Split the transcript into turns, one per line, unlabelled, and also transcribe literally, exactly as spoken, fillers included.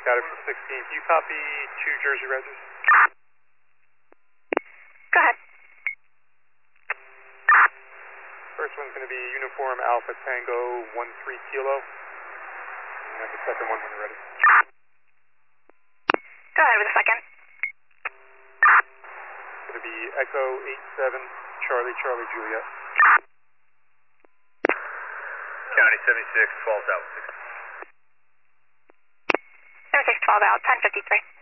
Got it for sixteen. Can you copy two Jersey Reses?
Go ahead.
First one's going to be Uniform Alpha Tango one three Kilo. And then the second one when you're ready.
Go ahead with the second.
It's going to be Echo eight seven Charlie Charlie Juliet.
County seventy-six, twelve out.
seventy-six twelve out, ten fifty-three.